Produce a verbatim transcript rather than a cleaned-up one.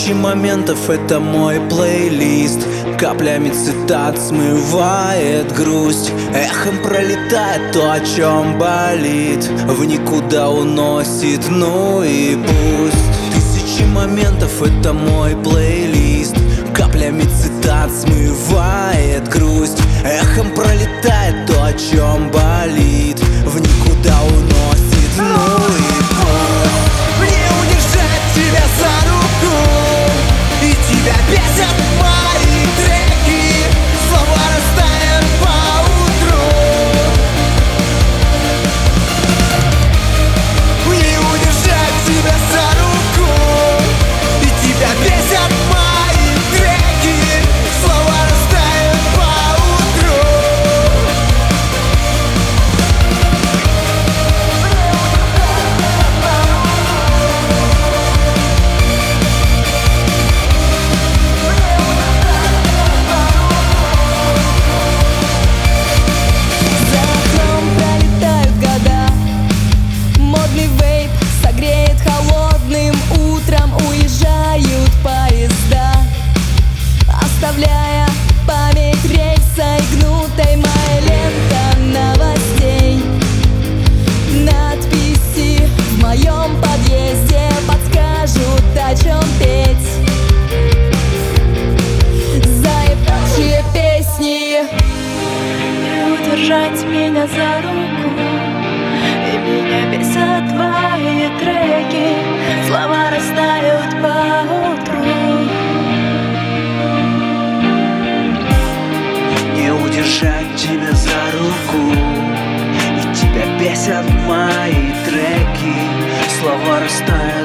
Тысячи моментов — это мой плейлист. Каплями цитат смывает грусть. Эхом пролетает то, о чем болит. В никуда уносит, ну и пусть. Тысячи моментов — это мой плейлист. Каплями цитат смывает грусть. Эхом пролетает то, о чем болит. В никуда уносит, ну и пусть. Мне удержать тебя за руку, и тебя бесят мои треки. Слова растают поутру. Мне удержать тебя за руку, и тебя бесят мои треки. Слова растают поутру. Оставляя память рельсой гнутой, моя лента новостей. Надписи в моем подъезде подскажут, о чем петь. Заебучие песни. Не удержать меня за руку, и меня бесят твои треки. Слова растают поутру. Держать тебя за руку, и тебя бесят мои треки. Слова растают